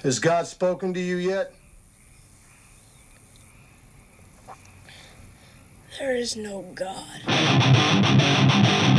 Has God spoken to you yet? There is no God.